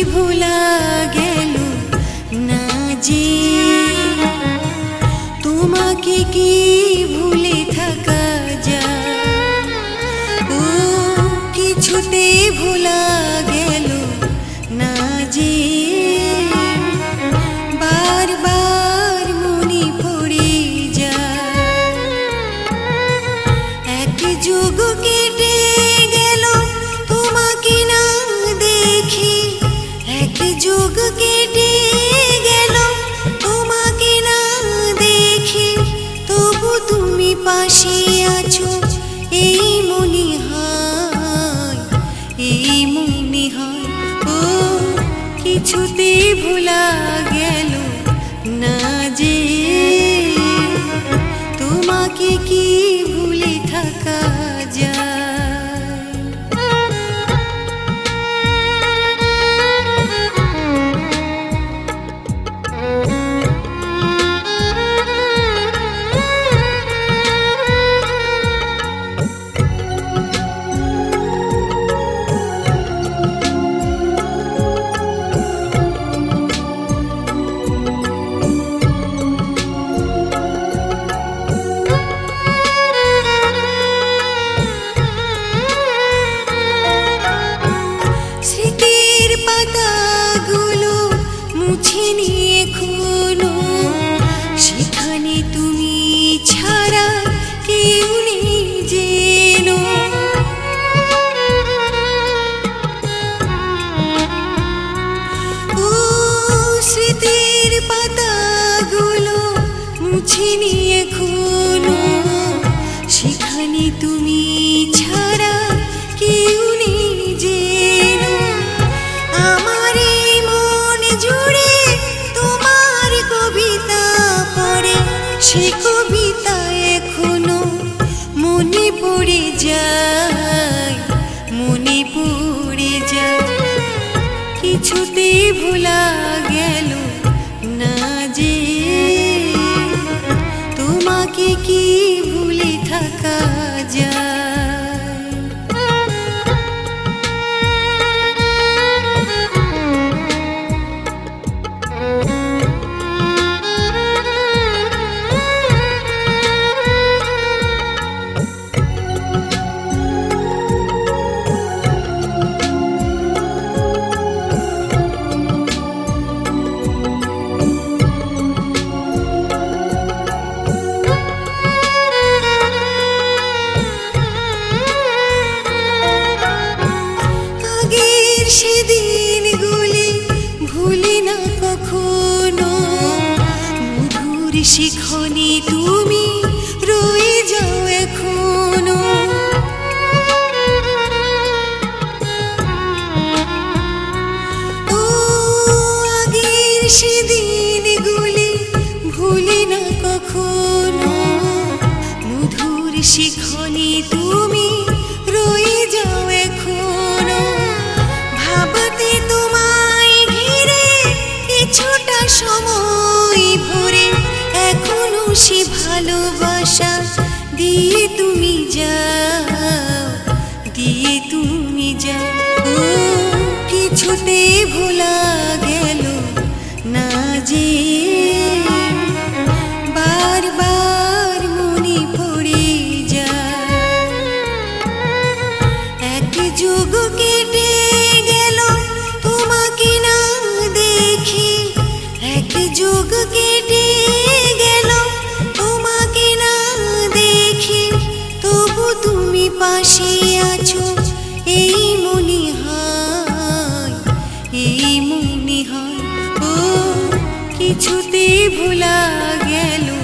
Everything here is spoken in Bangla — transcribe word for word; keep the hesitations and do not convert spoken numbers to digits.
ভোলা গেল না যে তোমাকে কি ভুলে থাকা যায় ও কিছুতে ভোলা গেল না যে বারবার মনে পড়ে যায় এক যুগ কেটে গেল তোমাকে না দেখি এক যুগ কেটে গেল তোমাকে না দেখি তবু তুমি পাশে আছো এই মনে হয় এই মনে হয় ও কিছুতে ভোলা গেল না যে তোমাকে কি ভুলে থাকা যায় সেখানে তুমি ছাড়া কেউ নেই যেন ও স্মৃতির পাতাগুলো মুছে নিয়ে এখনো সেখানে তুমি ছাড়া কেউ নেই যেন আমার এই মন জুড়ে তোমার কবিতা পড়ে সে কবিতা এখনো মনে পড়ে যায় মনে পড়ে যায় কিছুতে ভোলা গেল না যে তোমাকে কি ভুলে থাকা যায় সেদিনগুলি ভুলি না কখনো মধুর শিখনে তুমি রয়ে যাও এখনো ও আগের সেদিনগুলি ভুলি না কখনো মধুর শিখনে তুমি রয়ে যাও এখনো ভাবতে তোমায় ঘিরে কিছুটা সময় ভরে এখনো সে ভালোবাসা দিয়ে তুমি যাও দিয়ে তুমি যাও ও কিছুতে ভোলা গেল না যে বারবার মনে পড়ে যায় এক যুগ কেটে যুগ কেটে গেল তোমাকে না দেখি তবু তুমি পাশে আছো এই মনে হয় এই মনে হয় ও কিছুতে ভোলা গেল